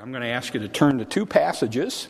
I'm going to ask you to turn to two passages.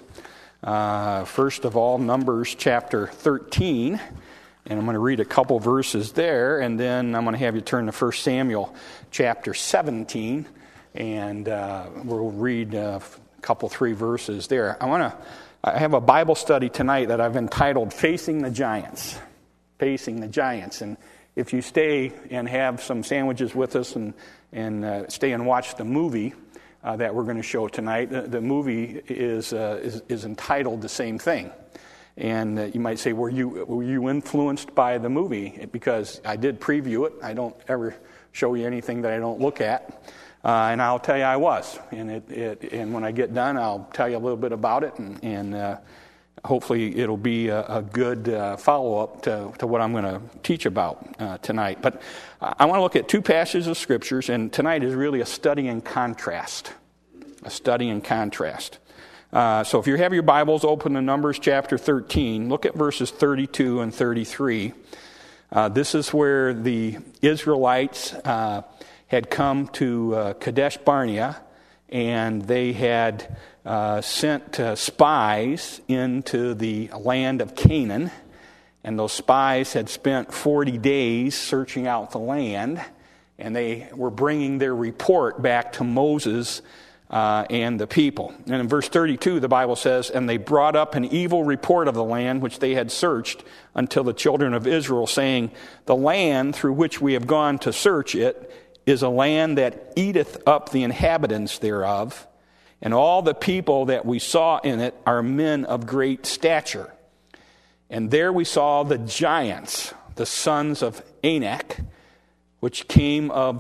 First of all, Numbers chapter 13, and I'm going to read a couple verses there, and then I'm going to have you turn to 1 Samuel chapter 17, and we'll read a couple, three verses there. I have a Bible study tonight that I've entitled Facing the Giants. Facing the Giants. And if you stay and have some sandwiches with us and stay and watch the movie that we're going to show tonight, the movie is entitled the same thing. And you might say, were you influenced by the movie? Because I did preview it. I don't ever show you anything that I don't look at. And I'll tell you I was. And when I get done, I'll tell you a little bit about it. And hopefully it'll be a good follow-up to what I'm going to teach about tonight. But I want to look at two passages of Scriptures, and tonight is really a study in contrast. A study in contrast. So if you have your Bibles open to Numbers chapter 13, look at verses 32 and 33. This is where the Israelites had come to Kadesh Barnea, and they had sent spies into the land of Canaan, and those spies had spent 40 days searching out the land, and they were bringing their report back to Moses and the people. And in verse 32, the Bible says, "And they brought up an evil report of the land which they had searched until the children of Israel, saying, The land through which we have gone to search it is a land that eateth up the inhabitants thereof, and all the people that we saw in it are men of great stature. And there we saw the giants, the sons of Anak, which come of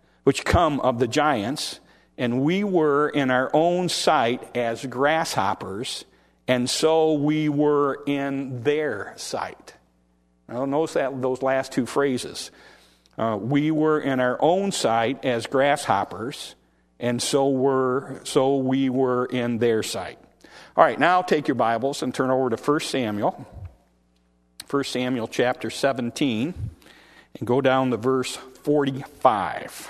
the giants, and we were in our own sight as grasshoppers, and so we were in their sight." Now notice those last two phrases. We were in our own sight as grasshoppers, and so we were in their sight. All right, now take your Bibles and turn over to 1 Samuel. 1 Samuel chapter 17, and go down to verse 45.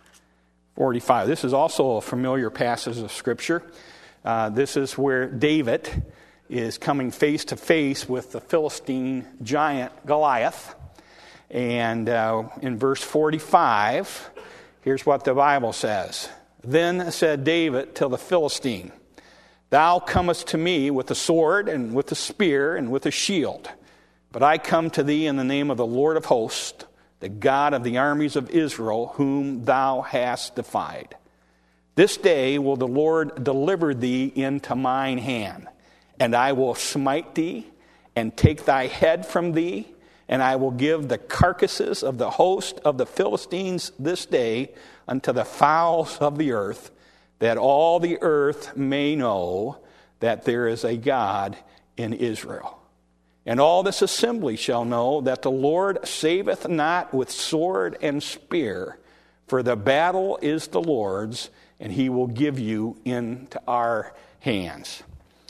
45. This is also a familiar passage of Scripture. This is where David is coming face to face with the Philistine giant Goliath. And in verse 45, here's what the Bible says. "Then said David to the Philistine, Thou comest to me with a sword and with a spear and with a shield. But I come to thee in the name of the Lord of hosts, the God of the armies of Israel, whom thou hast defied. This day will the Lord deliver thee into mine hand, and I will smite thee and take thy head from thee, and I will give the carcasses of the host of the Philistines this day unto the fowls of the earth, that all the earth may know that there is a God in Israel. And all this assembly shall know that the Lord saveth not with sword and spear, for the battle is the Lord's, and he will give you into our hands."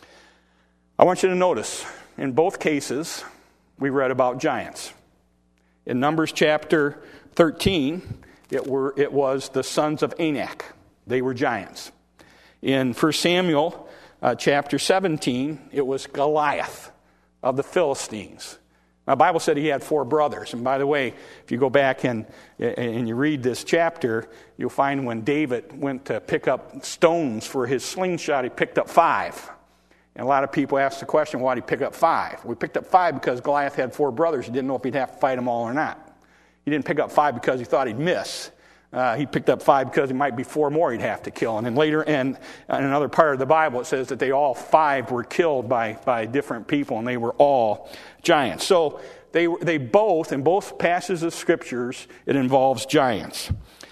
I want you to notice, in both cases, we read about giants. In Numbers chapter 13, it was the sons of Anak. They were giants. In 1 Samuel chapter 17, it was Goliath of the Philistines. The Bible said he had 4 brothers. And by the way, if you go back and you read this chapter, you'll find when David went to pick up stones for his slingshot, he picked up 5. And a lot of people ask the question, why did he pick up 5? We picked up 5 because Goliath had 4 brothers. He didn't know if he'd have to fight them all or not. He didn't pick up 5 because he thought he'd miss. He picked up 5 because he might be 4 more he'd have to kill. And then later in another part of the Bible, it says that they all 5 were killed by different people, and they were all giants. So they both, in both passages of Scriptures, it involves giants.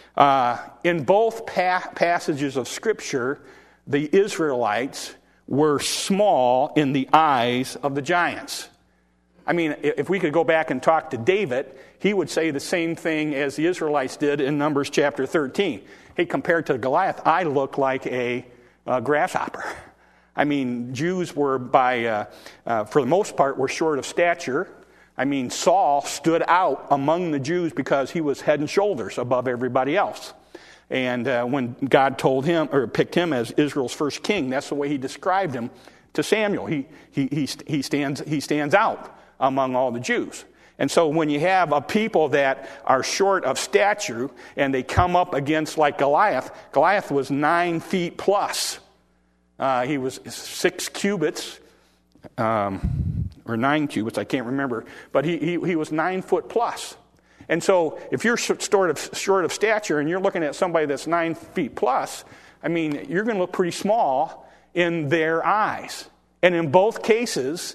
In both passages of Scripture, the Israelites were small in the eyes of the giants. I mean, if we could go back and talk to David, he would say the same thing as the Israelites did in Numbers chapter 13. Hey, compared to Goliath, I look like a grasshopper. I mean, Jews were for the most part, were short of stature. I mean, Saul stood out among the Jews because he was head and shoulders above everybody else. And when God told him, or picked him as Israel's first king, that's the way he described him to Samuel. He stands out among all the Jews. And so when you have a people that are short of stature and they come up against like Goliath was 9 feet plus. He was 6 cubits, or 9 cubits, I can't remember, but he was 9 foot plus. And so if you're short of stature and you're looking at somebody that's 9 feet plus, I mean, you're going to look pretty small in their eyes. And in both cases,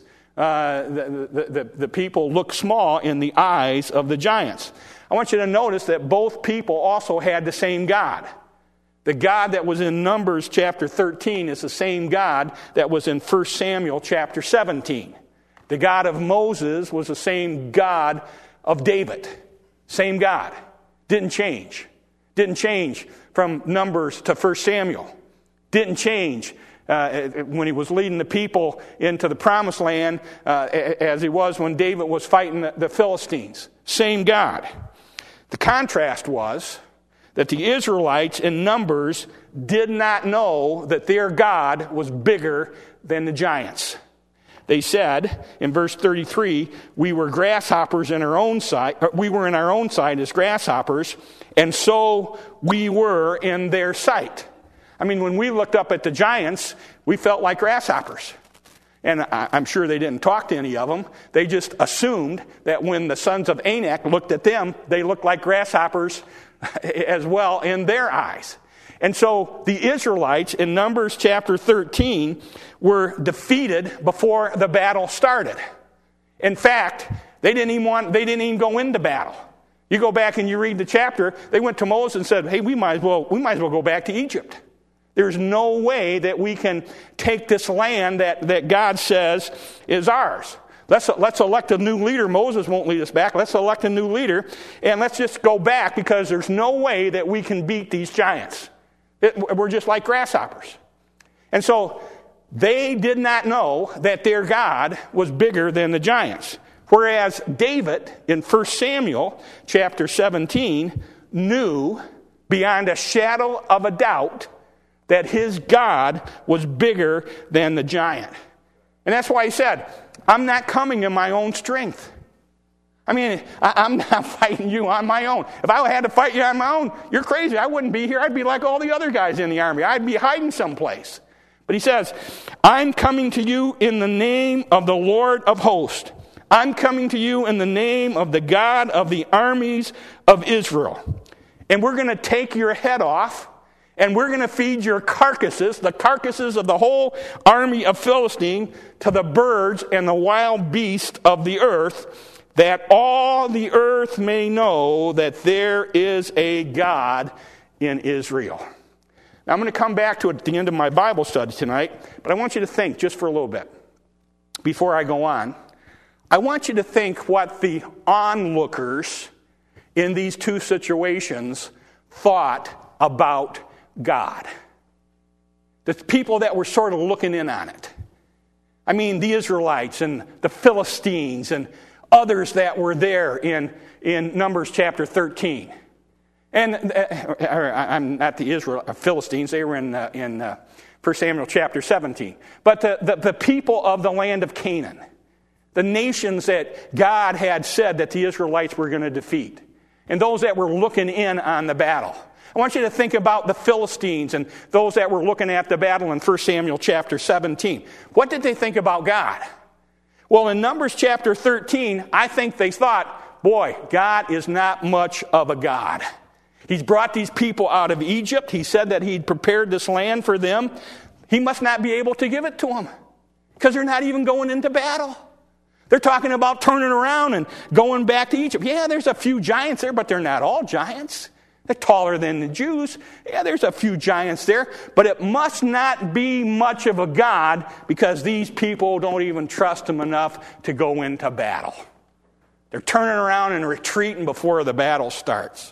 the people look small in the eyes of the giants. I want you to notice that both people also had the same God. The God that was in Numbers chapter 13 is the same God that was in 1 Samuel chapter 17. The God of Moses was the same God of David. Same God. Didn't change. Didn't change from Numbers to 1 Samuel. Didn't change when he was leading the people into the promised land as he was when David was fighting the Philistines. Same God. The contrast was that the Israelites in Numbers did not know that their God was bigger than the giants. They said in verse 33, we were grasshoppers in our own sight, we were in our own sight as grasshoppers, and so we were in their sight. I mean, when we looked up at the giants, we felt like grasshoppers. And I'm sure they didn't talk to any of them. They just assumed that when the sons of Anak looked at them, they looked like grasshoppers as well in their eyes. And so the Israelites in Numbers chapter 13 were defeated before the battle started. In fact, they didn't even go into battle. You go back and you read the chapter, they went to Moses and said, hey, we might as well go back to Egypt. There's no way that we can take this land that God says is ours. Let's elect a new leader. Moses won't lead us back. Let's elect a new leader, and let's just go back because there's no way that we can beat these giants. We're just like grasshoppers. And so they did not know that their God was bigger than the giants. Whereas David in 1 Samuel chapter 17 knew beyond a shadow of a doubt that his God was bigger than the giant. And that's why he said, I'm not coming in my own strength. I mean, I'm not fighting you on my own. If I had to fight you on my own, you're crazy. I wouldn't be here. I'd be like all the other guys in the army. I'd be hiding someplace. But he says, I'm coming to you in the name of the Lord of hosts. I'm coming to you in the name of the God of the armies of Israel. And we're going to take your head off, and we're going to feed your carcasses, the carcasses of the whole army of Philistine, to the birds and the wild beasts of the earth, that all the earth may know that there is a God in Israel. Now, I'm going to come back to it at the end of my Bible study tonight, but I want you to think just for a little bit before I go on. I want you to think what the onlookers in these two situations thought about God. The people that were sort of looking in on it. I mean, the Israelites and the Philistines and others that were there in Numbers chapter 13. And I'm not the Philistines, they were in 1 Samuel chapter 17. But the people of the land of Canaan, the nations that God had said that the Israelites were going to defeat, and those that were looking in on the battle. I want you to think about the Philistines and those that were looking at the battle in 1 Samuel chapter 17. What did they think about God? Well, in Numbers chapter 13, I think they thought, boy, God is not much of a God. He's brought these people out of Egypt. He said that he'd prepared this land for them. He must not be able to give it to them because they're not even going into battle. They're talking about turning around and going back to Egypt. Yeah, there's a few giants there, but they're not all giants. They're taller than the Jews. Yeah, there's a few giants there, but it must not be much of a God because these people don't even trust him enough to go into battle. They're turning around and retreating before the battle starts.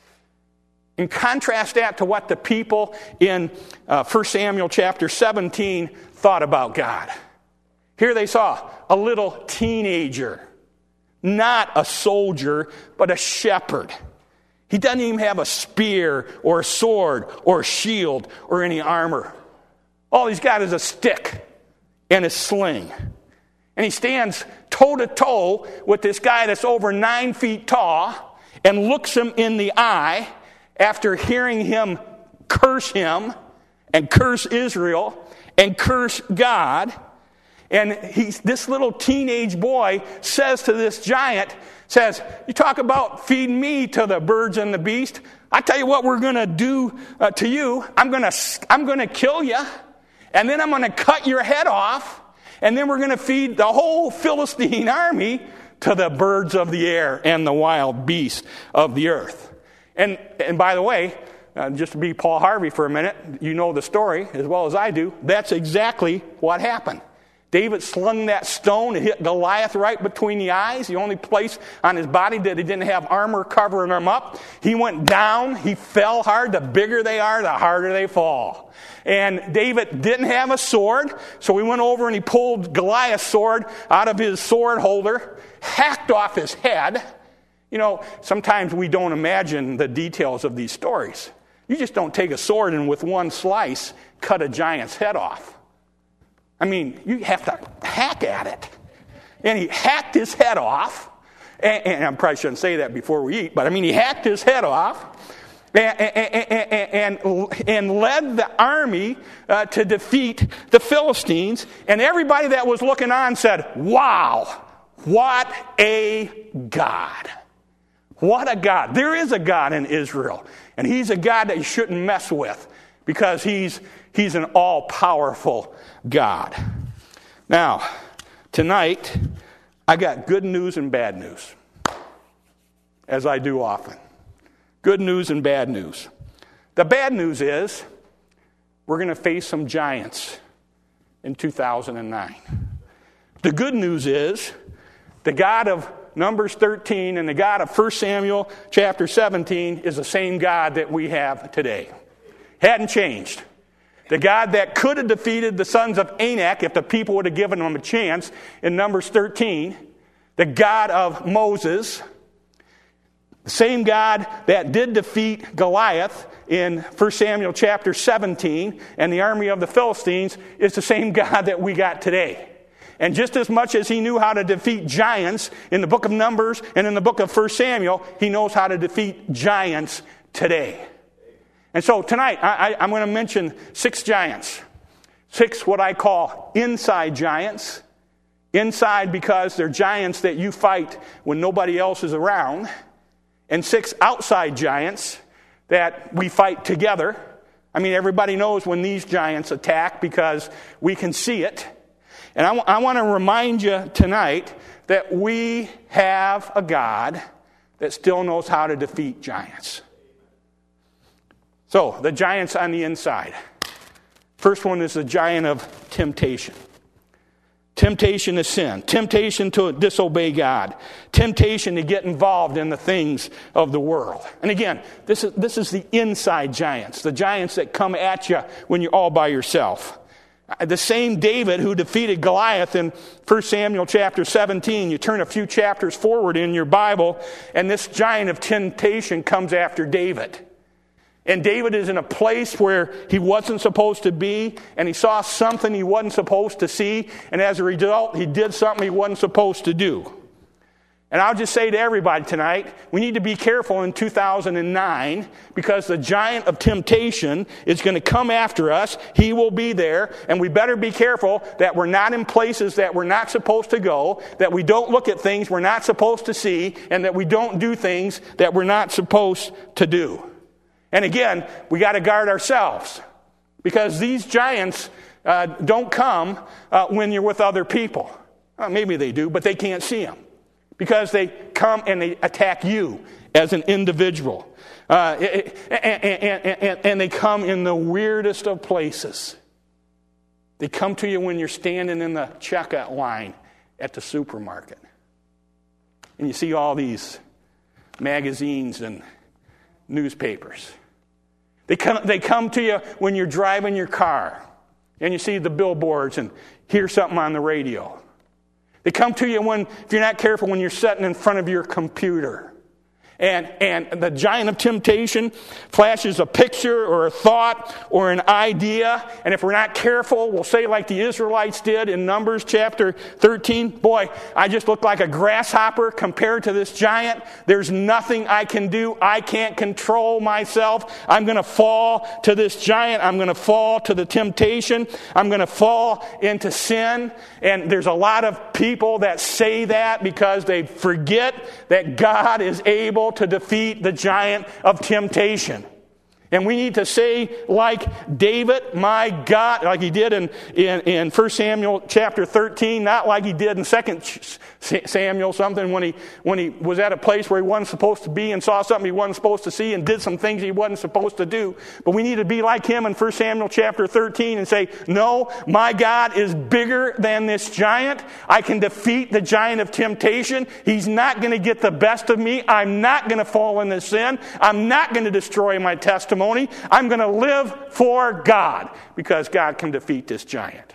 And contrast that to what the people in 1 Samuel chapter 17 thought about God. Here they saw a little teenager, not a soldier, but a shepherd. He doesn't even have a spear or a sword or a shield or any armor. All he's got is a stick and a sling. And he stands toe-to-toe with this guy that's over 9 feet tall and looks him in the eye after hearing him and curse Israel and curse God. And this little teenage boy says to this giant, you talk about feeding me to the birds and the beast. I tell you what we're going to do to you. I'm going to kill you, and then I'm going to cut your head off, and then we're going to feed the whole Philistine army to the birds of the air and the wild beasts of the earth. And by the way, just to be Paul Harvey for a minute, you know the story as well as I do. That's exactly what happened. David slung that stone to hit Goliath right between the eyes, the only place on his body that he didn't have armor covering him up. He went down. He fell hard. The bigger they are, the harder they fall. And David didn't have a sword, so he went over and he pulled Goliath's sword out of his sword holder, hacked off his head. You know, sometimes we don't imagine the details of these stories. You just don't take a sword and with one slice cut a giant's head off. I mean, you have to hack at it. And he hacked his head off. And I probably shouldn't say that before we eat, but I mean, he hacked his head off and led the army to defeat the Philistines. And everybody that was looking on said, wow, what a God. What a God. There is a God in Israel. And he's a God that you shouldn't mess with because he's an all-powerful God. Now, tonight, I got good news and bad news, as I do often. Good news and bad news. The bad news is we're going to face some giants in 2009. The good news is the God of Numbers 13 and the God of 1 Samuel chapter 17 is the same God that we have today. Hadn't changed. The God that could have defeated the sons of Anak if the people would have given them a chance in Numbers 13. The God of Moses. The same God that did defeat Goliath in 1 Samuel chapter 17 and the army of the Philistines is the same God that we got today. And just as much as he knew how to defeat giants in the book of Numbers and in the book of 1 Samuel, he knows how to defeat giants today. And so tonight, I'm going to mention 6 giants. 6 what I call inside giants. Inside because they're giants that you fight when nobody else is around. And 6 outside giants that we fight together. I mean, everybody knows when these giants attack because we can see it. And I want to remind you tonight that we have a God that still knows how to defeat giants. So, the giants on the inside. First one is the giant of temptation. Temptation to sin. Temptation to disobey God. Temptation to get involved in the things of the world. And again, this is the inside giants. The giants that come at you when you're all by yourself. The same David who defeated Goliath in 1 Samuel chapter 17. You turn a few chapters forward in your Bible, and this giant of temptation comes after David. And David is in a place where he wasn't supposed to be, and he saw something he wasn't supposed to see, and as a result, he did something he wasn't supposed to do. And I'll just say to everybody tonight, we need to be careful in 2009, because the giant of temptation is going to come after us. He will be there, and we better be careful that we're not in places that we're not supposed to go, that we don't look at things we're not supposed to see, and that we don't do things that we're not supposed to do. And again, we got to guard ourselves, because these giants don't come when you're with other people. Maybe they do, but they can't see them, because they come and they attack you as an individual. And they come in the weirdest of places. They come to you when you're standing in the checkout line at the supermarket. And you see all these magazines and newspapers. They come to you when you're driving your car and you see the billboards and hear something on the radio. They come to you if you're not careful, when you're sitting in front of your computer and the giant of temptation flashes a picture or a thought or an idea, and if we're not careful, we'll say like the Israelites did in Numbers chapter 13, boy, I just look like a grasshopper compared to this giant. There's nothing I can do. I can't control myself. I'm going to fall to this giant. I'm going to fall to the temptation. I'm going to fall into sin. And there's a lot of people that say that because they forget that God is able to defeat the giant of temptation. And we need to say like David, my God, like he did in 1 Samuel chapter 13, not like he did in 2 Samuel something when he was at a place where he wasn't supposed to be and saw something he wasn't supposed to see and did some things he wasn't supposed to do. But we need to be like him in 1 Samuel chapter 13 and say, no, my God is bigger than this giant. I can defeat the giant of temptation. He's not going to get the best of me. I'm not going to fall into sin. I'm not going to destroy my testimony. I'm going to live for God because God can defeat this giant.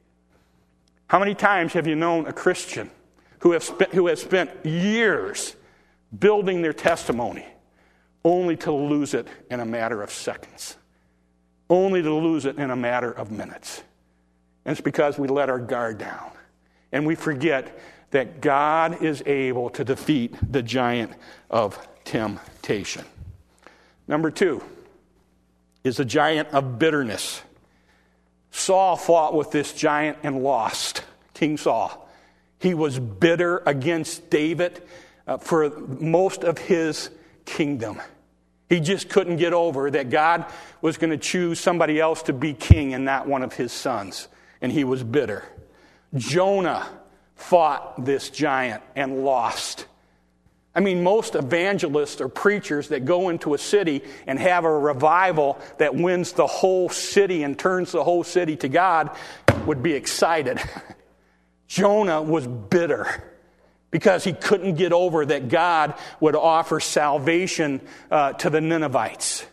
How many times have you known a Christian who has spent years building their testimony only to lose it in a matter of seconds, only to lose it in a matter of minutes? And it's because we let our guard down and we forget that God is able to defeat the giant of temptation. Number 2 is the giant of bitterness. Saul fought with this giant and lost. King Saul. He was bitter against David for most of his kingdom. He just couldn't get over that God was going to choose somebody else to be king and not one of his sons. And he was bitter. Jonah fought this giant and lost. I mean, most evangelists or preachers that go into a city and have a revival that wins the whole city and turns the whole city to God would be excited. Jonah was bitter because he couldn't get over that God would offer salvation to the Ninevites.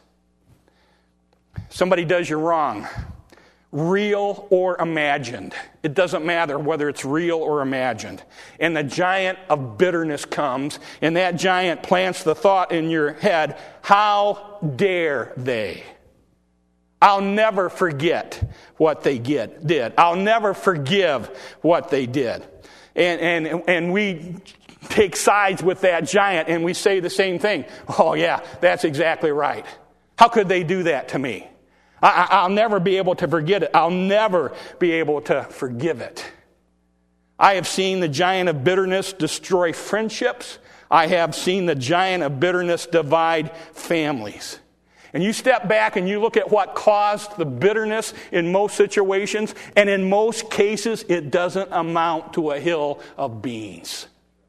Somebody does you wrong, real or imagined. It doesn't matter whether it's real or imagined. And the giant of bitterness comes, and that giant plants the thought in your head, how dare they? I'll never forget what they did. I'll never forgive what they did. And we take sides with that giant, and we say the same thing. Oh yeah, that's exactly right. How could they do that to me? I'll never be able to forget it. I'll never be able to forgive it. I have seen the giant of bitterness destroy friendships. I have seen the giant of bitterness divide families. And you step back and you look at what caused the bitterness in most situations, and in most cases, it doesn't amount to a hill of beans.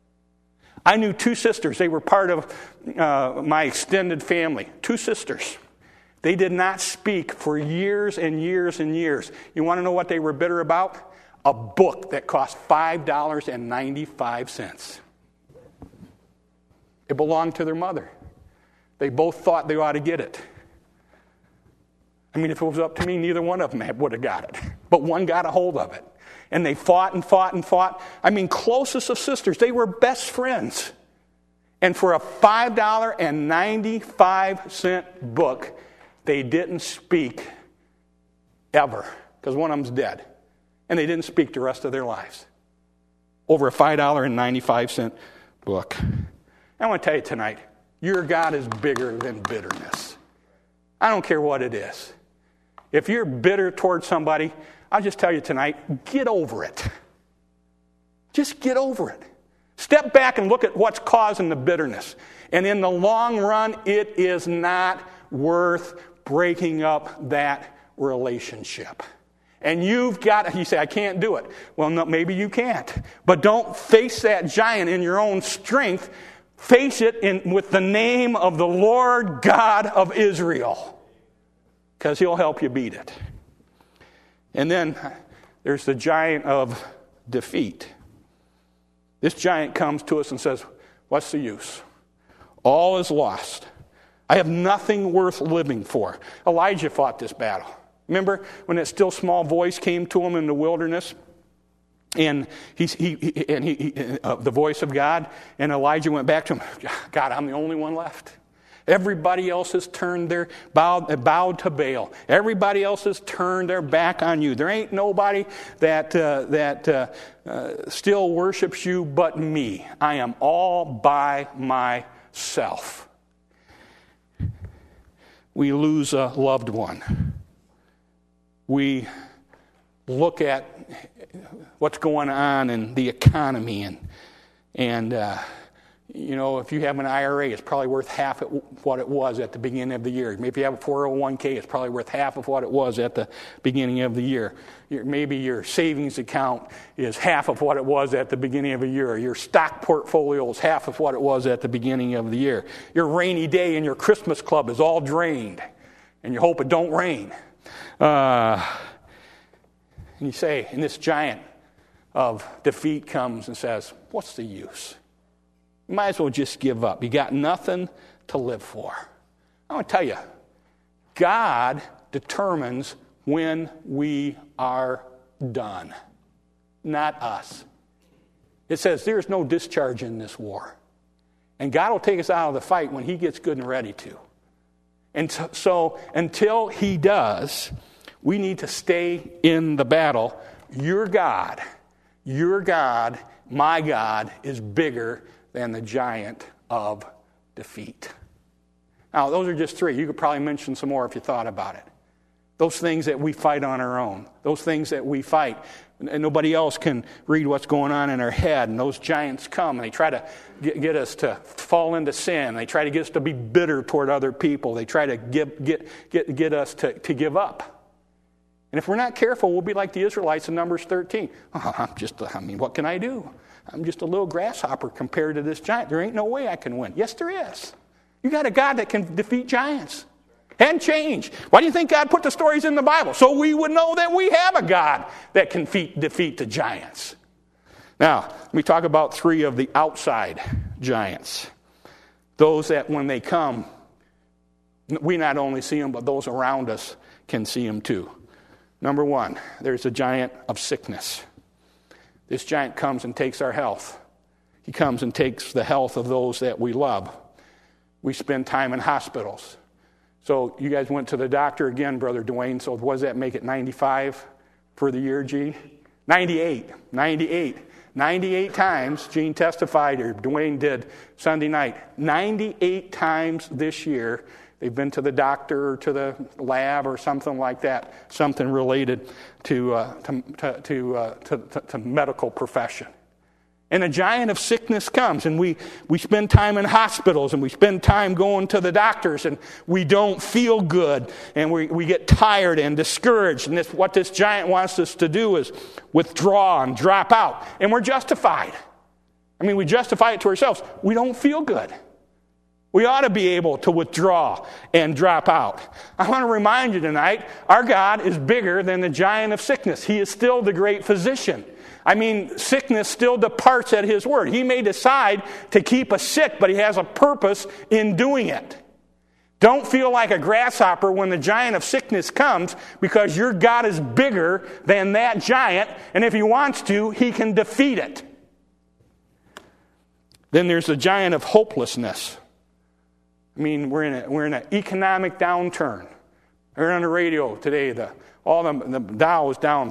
I knew 2 sisters. They were part of my extended family. 2 sisters. They did not speak for years and years and years. You want to know what they were bitter about? A book that cost $5.95. It belonged to their mother. They both thought they ought to get it. I mean, if it was up to me, neither one of them would have got it. But one got a hold of it. And they fought and fought and fought. I mean, closest of sisters. They were best friends. And for a $5.95 book, they didn't speak ever, because one of them's dead. And they didn't speak the rest of their lives over a $5.95 book. I want to tell you tonight, your God is bigger than bitterness. I don't care what it is. If you're bitter towards somebody, I'll just tell you tonight, get over it. Just get over it. Step back and look at what's causing the bitterness. And in the long run, it is not worth breaking up that relationship. And you say, I can't do it. Well, no, maybe you can't. But don't face that giant in your own strength. Face it with the name of the Lord God of Israel, because he'll help you beat it. And then there's the giant of defeat. This giant comes to us and says, what's the use? All is lost. I have nothing worth living for. Elijah fought this battle. Remember when that still small voice came to him in the wilderness? And the voice of God, and Elijah went back to him. God, I'm the only one left. Everybody else has turned their bowed to Baal. Everybody else has turned their back on you. There ain't nobody that still worships you but me. I am all by myself. We lose a loved one. We look at what's going on in the economy, and if you have an IRA, it's probably worth half of what it was at the beginning of the year. Maybe if you have a 401k, it's probably worth half of what it was at the beginning of the year. Maybe your savings account is half of what it was at the beginning of the year. Your stock portfolio is half of what it was at the beginning of the year. Your rainy day in your Christmas club is all drained, and you hope it don't rain. And you say, and this giant of defeat comes and says, what's the use? You might as well just give up. You got nothing to live for. I want to tell you, God determines when we are done, not us. It says there's no discharge in this war. And God will take us out of the fight when he gets good and ready to. And so until he does, we need to stay in the battle. Your God, my God, is bigger than the giant of defeat. Now, those are just three. You could probably mention some more if you thought about it. Those things that we fight on our own. Those things that we fight. And nobody else can read what's going on in our head. And those giants come and they try to get us to fall into sin. They try to get us to be bitter toward other people. They try to get us to give up. And if we're not careful, we'll be like the Israelites in Numbers 13. What can I do? I'm just a little grasshopper compared to this giant. There ain't no way I can win. Yes, there is. You got a God that can defeat giants and change. Why do you think God put the stories in the Bible? So we would know that we have a God that can defeat the giants. Now, let me talk about three of the outside giants. Those that when they come, we not only see them, but those around us can see them too. Number one, there's a giant of sickness. This giant comes and takes our health. He comes and takes the health of those that we love. We spend time in hospitals. So you guys went to the doctor again, Brother Dwayne. So what does that make it, 95 for the year, Gene? 98 times, Gene testified, or Dwayne did Sunday night. 98 times this year, they've been to the doctor or to the lab or something like that, something related to medical profession. And a giant of sickness comes, and we spend time in hospitals, and we spend time going to the doctors, and we don't feel good, and we get tired and discouraged. And what this giant wants us to do is withdraw and drop out. And we're justified. We justify it to ourselves. We don't feel good. We ought to be able to withdraw and drop out. I want to remind you tonight, our God is bigger than the giant of sickness. He is still the great physician. Sickness still departs at his word. He may decide to keep us sick, but he has a purpose in doing it. Don't feel like a grasshopper when the giant of sickness comes, because your God is bigger than that giant, and if he wants to, he can defeat it. Then there's the giant of hopelessness. We're in an economic downturn. I heard on the radio today, the Dow is down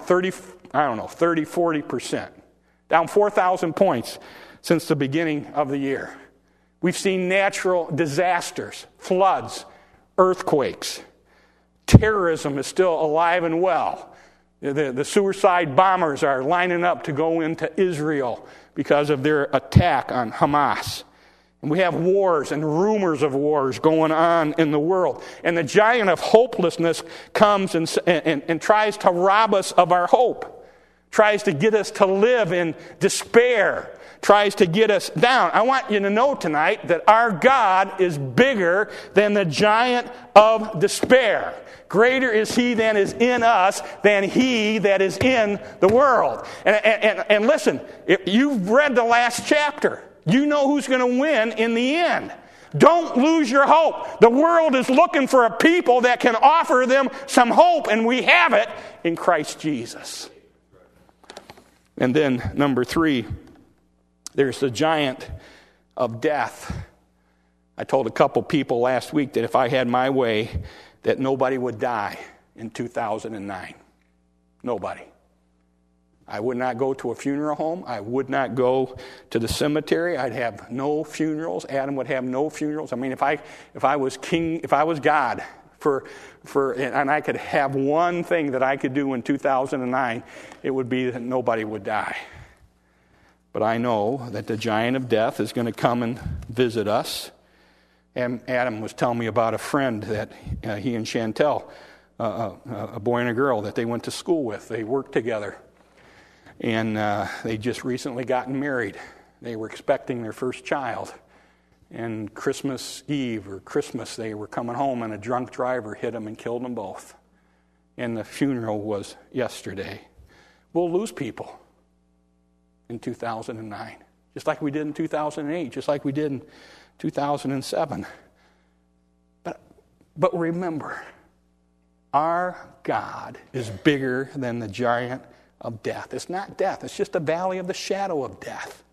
40%. Down 4,000 points since the beginning of the year. We've seen natural disasters, floods, earthquakes. Terrorism is still alive and well. The suicide bombers are lining up to go into Israel because of their attack on Hamas. And we have wars and rumors of wars going on in the world. And the giant of hopelessness comes and tries to rob us of our hope. Tries to get us to live in despair. Tries to get us down. I want you to know tonight that our God is bigger than the giant of despair. Greater is he that is in us than he that is in the world. And listen, if you've read the last chapter. You know who's going to win in the end. Don't lose your hope. The world is looking for a people that can offer them some hope, and we have it in Christ Jesus. And then number 3, there's the giant of death. I told a couple people last week that if I had my way, that nobody would die in 2009. Nobody. I would not go to a funeral home. I would not go to the cemetery. I'd have no funerals. Adam would have no funerals. I mean, if I was king, if I was God, and I could have one thing that I could do in 2009, it would be that nobody would die. But I know that the giant of death is going to come and visit us. And Adam was telling me about a friend that he and Chantel, a boy and a girl that they went to school with. They worked together. And they just recently gotten married. They were expecting their first child. And Christmas Eve or Christmas, they were coming home and a drunk driver hit them and killed them both. And the funeral was yesterday. We'll lose people in 2009, just like we did in 2008, just like we did in 2007. But remember, our God is bigger than the giant of death. It's not death. It's just a valley of the shadow of death.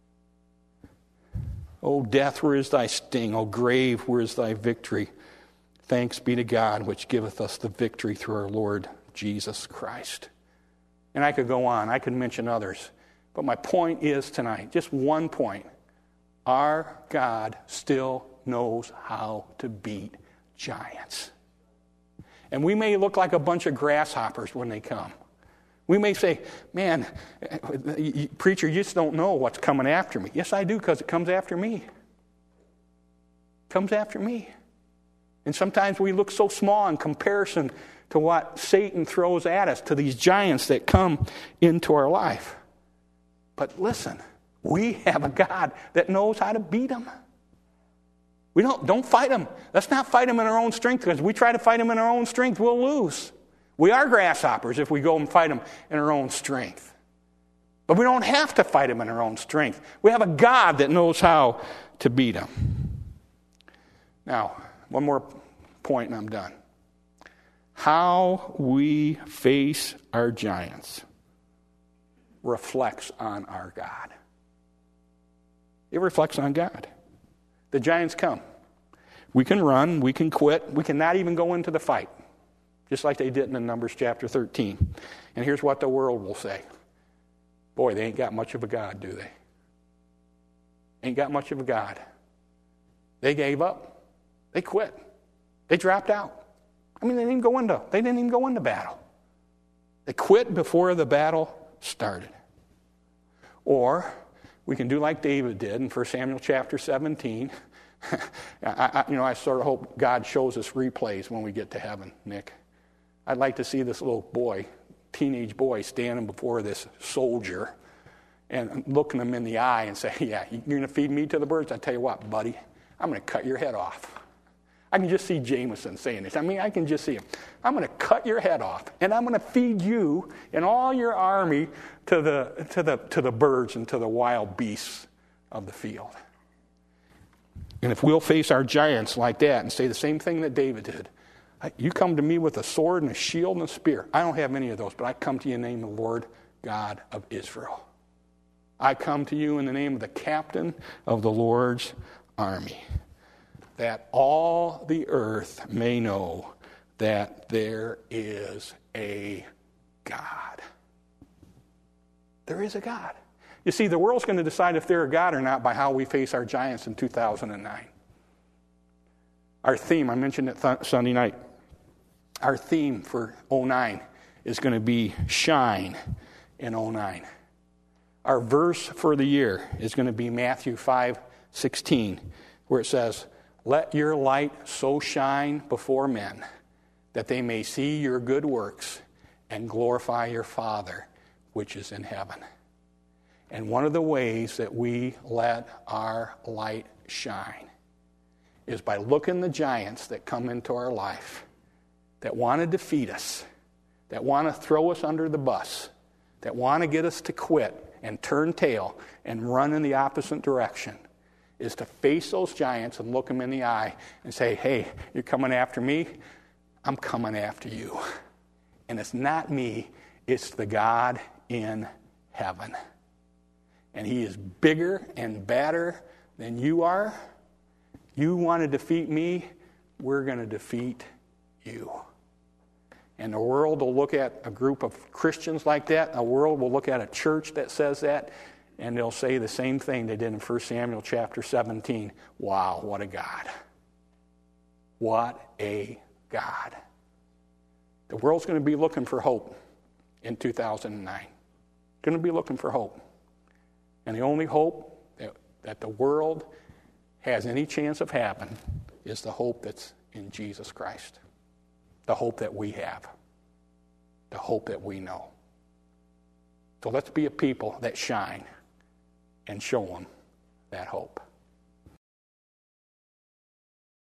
O death, where is thy sting? O grave, where is thy victory? Thanks be to God, which giveth us the victory through our Lord Jesus Christ. And I could go on. I could mention others. But my point is tonight, just one point. Our God still knows how to beat giants. And we may look like a bunch of grasshoppers when they come. We may say, man, preacher, you just don't know what's coming after me. Yes, I do, because it comes after me. It comes after me. And sometimes we look so small in comparison to what Satan throws at us, to these giants that come into our life. But listen, we have a God that knows how to beat them. We don't fight them. Let's not fight them in our own strength, because if we try to fight them in our own strength, we'll lose. We are grasshoppers if we go and fight them in our own strength. But we don't have to fight them in our own strength. We have a God that knows how to beat them. Now, one more point and I'm done. How we face our giants reflects on our God. It reflects on God. The giants come. We can run, we can quit, we can not even go into the fight, just like they did in Numbers chapter 13. And here's what the world will say. Boy, they ain't got much of a God, do they? Ain't got much of a God. They gave up. They quit. They dropped out. I mean, they didn't even go into battle. They quit before the battle started. Or we can do like David did in 1 Samuel chapter 17. I sort of hope God shows us replays when we get to heaven, Nick. I'd like to see this little boy, teenage boy, standing before this soldier and looking him in the eye and say, yeah, you're going to feed me to the birds? I tell you what, buddy, I'm going to cut your head off. I can just see Jameson saying this. I mean, I can just see him. I'm going to cut your head off, and I'm going to feed you and all your army to the birds and to the wild beasts of the field. And if we'll face our giants like that and say the same thing that David did, you come to me with a sword and a shield and a spear. I don't have any of those, but I come to you in the name of the Lord God of Israel. I come to you in the name of the captain of the Lord's army, that all the earth may know that there is a God. There is a God. You see, the world's going to decide if they're a God or not by how we face our giants in 2009. Our theme, I mentioned it Sunday night, our theme for 09 is going to be shine in 09. Our verse for the year is going to be Matthew 5:16, where it says, "Let your light so shine before men that they may see your good works and glorify your Father which is in heaven." And one of the ways that we let our light shine is by looking the giants that come into our life, that want to defeat us, that want to throw us under the bus, that want to get us to quit and turn tail and run in the opposite direction, is to face those giants and look them in the eye and say, hey, you're coming after me, I'm coming after you. And it's not me, it's the God in heaven. And he is bigger and badder than you are. You want to defeat me, we're going to defeat you. And the world will look at a group of Christians like that. The world will look at a church that says that, and they'll say the same thing they did in 1 Samuel chapter 17. Wow, what a God. What a God. The world's going to be looking for hope in 2009. Going to be looking for hope. And the only hope that the world has any chance of having is the hope that's in Jesus Christ. The hope that we have. The hope that we know. So let's be a people that shine and show them that hope.